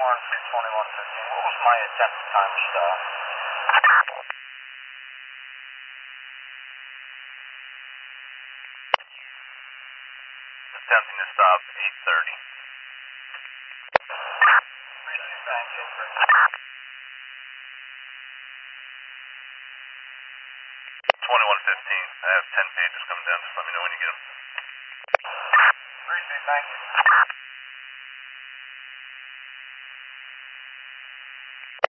Warren 22115. What was my attempt to time stop? Attempting to stop 8:30. Thank you. 2115. I have 10 pages coming down. Just let me know when you get them. Thank you.